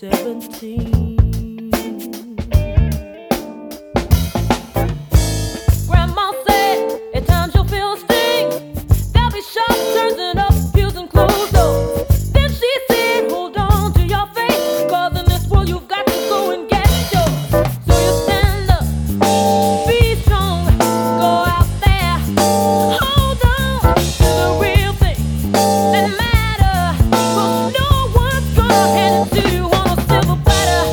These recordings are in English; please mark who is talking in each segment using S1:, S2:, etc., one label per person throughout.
S1: 17. Grandma said, at times you'll feel a sting. There'll be sharp turns and upheavals and closed doors. Then she said, hold on to your faith, 'cause in this world you've got to go and get yours. So you stand up, be strong, go out there, hold on to the real things that matter, 'cause no one's gonna hand it to you on a silver platter.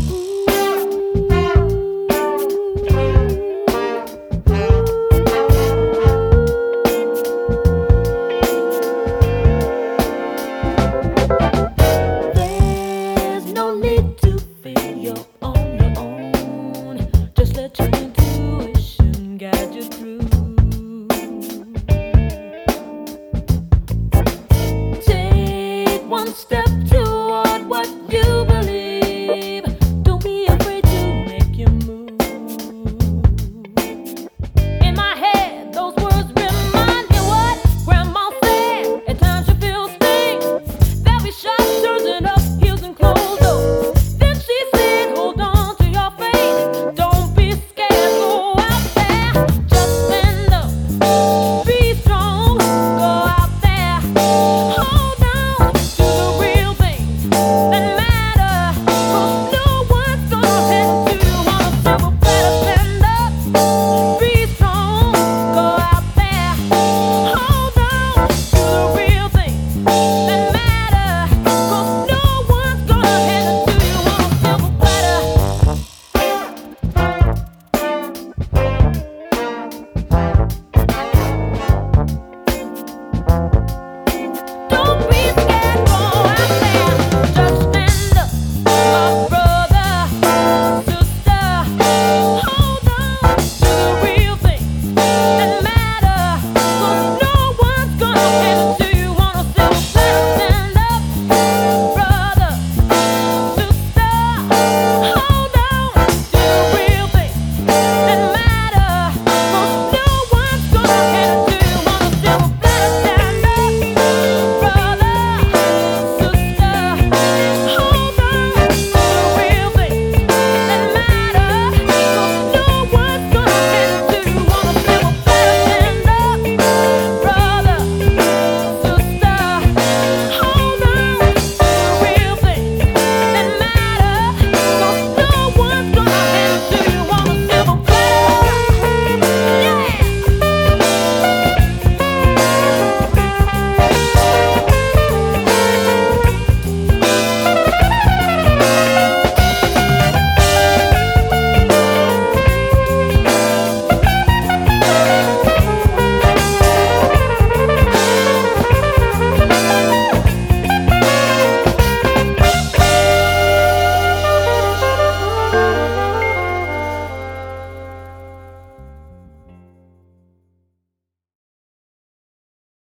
S1: There's no need to feel you're on your own. Just let your intuition guide you through. Take one step toward what you